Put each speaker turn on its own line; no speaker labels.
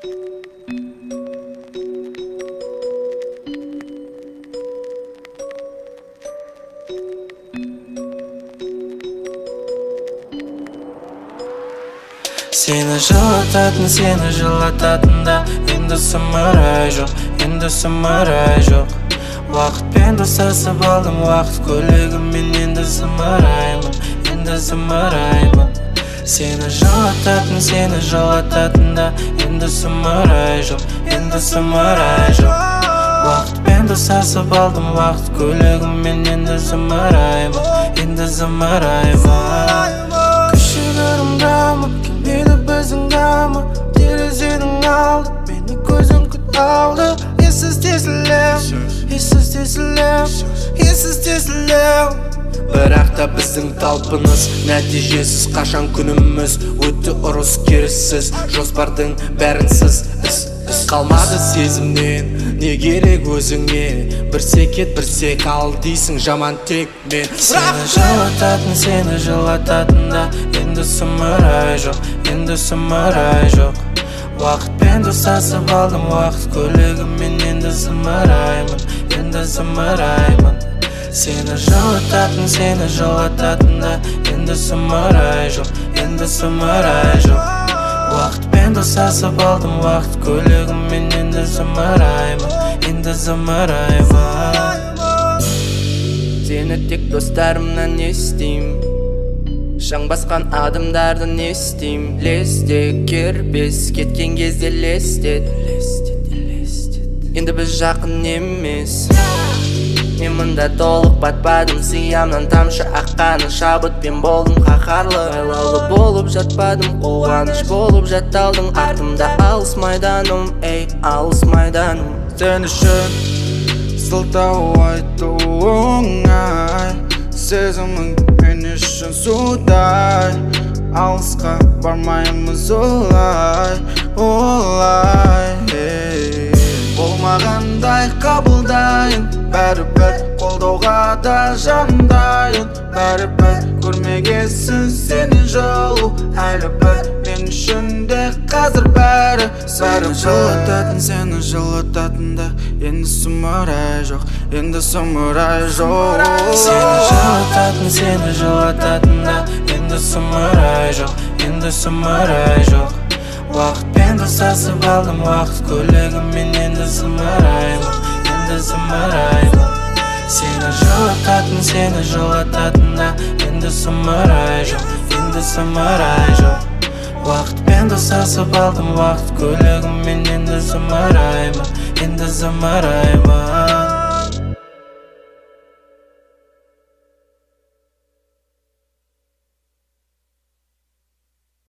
Seni жылататын, seni жылататында енді сұмырай жоқ, енді сұмырай жоқ. Уақытпен достасып алдым, уақыт көлігіммен енді зымыраймын, енді зымыраймын. Seni жылататын, seni жылататында енді сұмырай жоқ, енді сұмырай жоқ. Уақытпен достасып алдым, уақыт көлігіммен енді зымыраймын, енді зымыраймын. Күшігірім дамып келмейді біздің дамы, терезенің алды мені көзің күт алды. Ессіз тесілем, ессіз тесілем, ессіз тесілем. Бірақ та біздің талпыныс нәтижесіз, қашан күніміз өтті ұрыс керіссіз. Жоспардың бәрінсіз іс қалмады сезімнен, не керек өзіңе? Бірсе кет, бірсе қал дейсің, жаман тек мен. Сені жылататын, сені жылататында енді сұмырай жоқ, енді сұмырай жоқ. Уақытпен достасып алдым, уақыт көлігіммен енді зымыраймын, енді зымыраймын. Seni жылататын, seni жылататында енді сұмырай жоқ, енді сұмырай жоқ. Уақытпен достасып алдым, уақыт көлігіммен енді зымыраймын, енді зымыраймын.
Сені тек достарымнан естейм, шаң басқан адамдарды не істейм? Лесте кербес, кеткен кезде лестет. Енді біз жақын емес. Мен мұнда толық батпадым, сиямнан тамшы аққаны, шабытпен болдым қаһарлы. Айлаулы болып жатпадым, қолғаныш болып жатталдың. Артымда алыс майданым, ей, алыс майданым.
Сен үшін сылтау айту оңай, сезімің мен үшін судай. Алысқа бармаймыз олай, олай. Болмағандай қабылдайын, бәрібір қолдауға да жандайын. Бәрібір көрмегесін сені жолу, әлі бір мен үшін де қазір бәрі. Сені жылататын, сені жылататында енді сұмырай жоқ, енді сұмырай жоқ.
Seni жылататын, seni жылататында енді сұмырай жоқ, енді сұмырай жоқ. Уақытпен достасып алдым, уақыт көлігіммен енді зымыраймын, енді зымыраймын. Seni жылататын, seni жылататында енді сұмырай жоқ, енді сұмырай жоқ. Уақытпен достасып алдым, уақыт көлігіммен енді зымыраймын, енді зымыраймын.